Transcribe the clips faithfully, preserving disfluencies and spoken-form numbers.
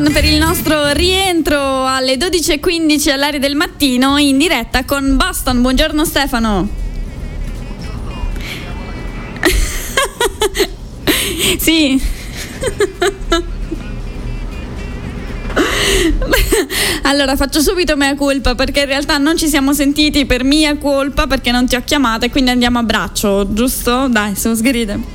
Stefan per il nostro rientro alle dodici e quindici all'aria del mattino in diretta con Boston. Buongiorno Stefano. Sì. Allora faccio subito mea colpa, perché in realtà non ci siamo sentiti per mia colpa, perché non ti ho chiamata, e quindi andiamo a braccio, giusto? Dai, sono sgridite.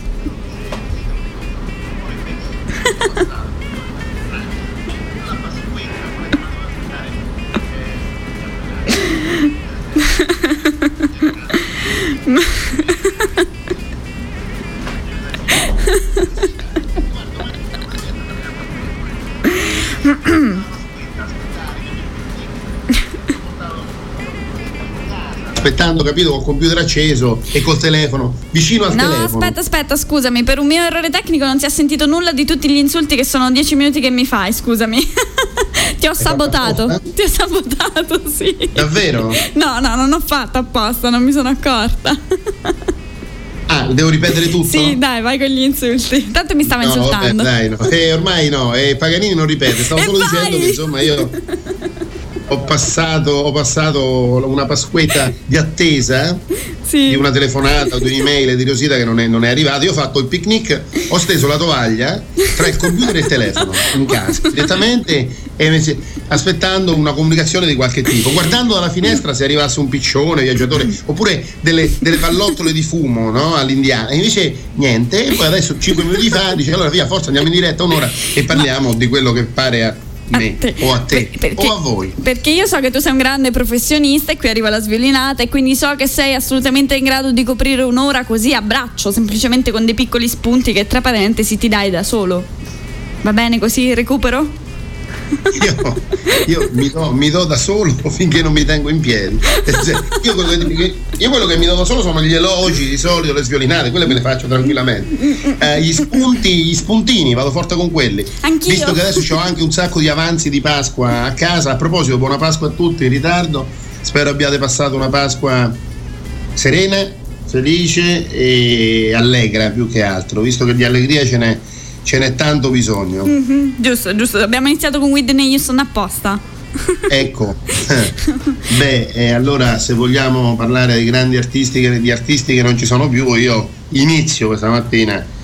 Aspettando, capito, col computer acceso e col telefono vicino al no, telefono. No, aspetta, aspetta, scusami, per un mio errore tecnico non si è sentito nulla di tutti gli insulti che sono dieci minuti che mi fai, scusami. Ti ho sabotato. Ti ho sabotato, sì. Davvero? No, no, non ho fatto apposta, non mi sono accorta. Ah, devo ripetere tutto? Sì, dai, vai con gli insulti. Tanto mi stava no, insultando. Vabbè, dai, no. Eh, ormai no, eh, Paganini non ripete. Stavo e solo vai. dicendo che insomma io ho passato, ho passato una pasquetta di attesa, sì, di una telefonata o di un'email di Rosita che non è, non è arrivata. Io ho fatto il picnic, ho steso la tovaglia tra il computer e il telefono in casa direttamente, e aspettando una comunicazione di qualche tipo, guardando dalla finestra se arrivasse un piccione viaggiatore oppure delle, delle pallottole di fumo, no, all'indiana, e invece niente. E poi adesso cinque minuti fa dice allora via, forza, andiamo in diretta un'ora e parliamo di quello che pare a me, a o a te perché, o a voi, perché io so che tu sei un grande professionista e qui arriva la sviolinata, e quindi so che sei assolutamente in grado di coprire un'ora così a braccio, semplicemente con dei piccoli spunti che tra parentesi ti dai da solo. Va bene così, recupero? Io, io mi, do, mi do da solo finché non mi tengo in piedi. Io quello, che, io quello che mi do da solo sono gli elogi, di solito le sviolinate, quelle me le faccio tranquillamente. Eh, gli spunti, gli spuntini, vado forte con quelli. Anch'io. Visto che adesso ho anche un sacco di avanzi di Pasqua a casa. A proposito, buona Pasqua a tutti in ritardo. Spero abbiate passato una Pasqua serena, felice e allegra più che altro, visto che di allegria ce n'è. Ce n'è tanto bisogno. Mm-hmm, giusto, giusto. Abbiamo iniziato con Whitney Houston apposta. Ecco. Beh, eh, allora se vogliamo parlare di grandi artisti che, di artisti che non ci sono più, io inizio questa mattina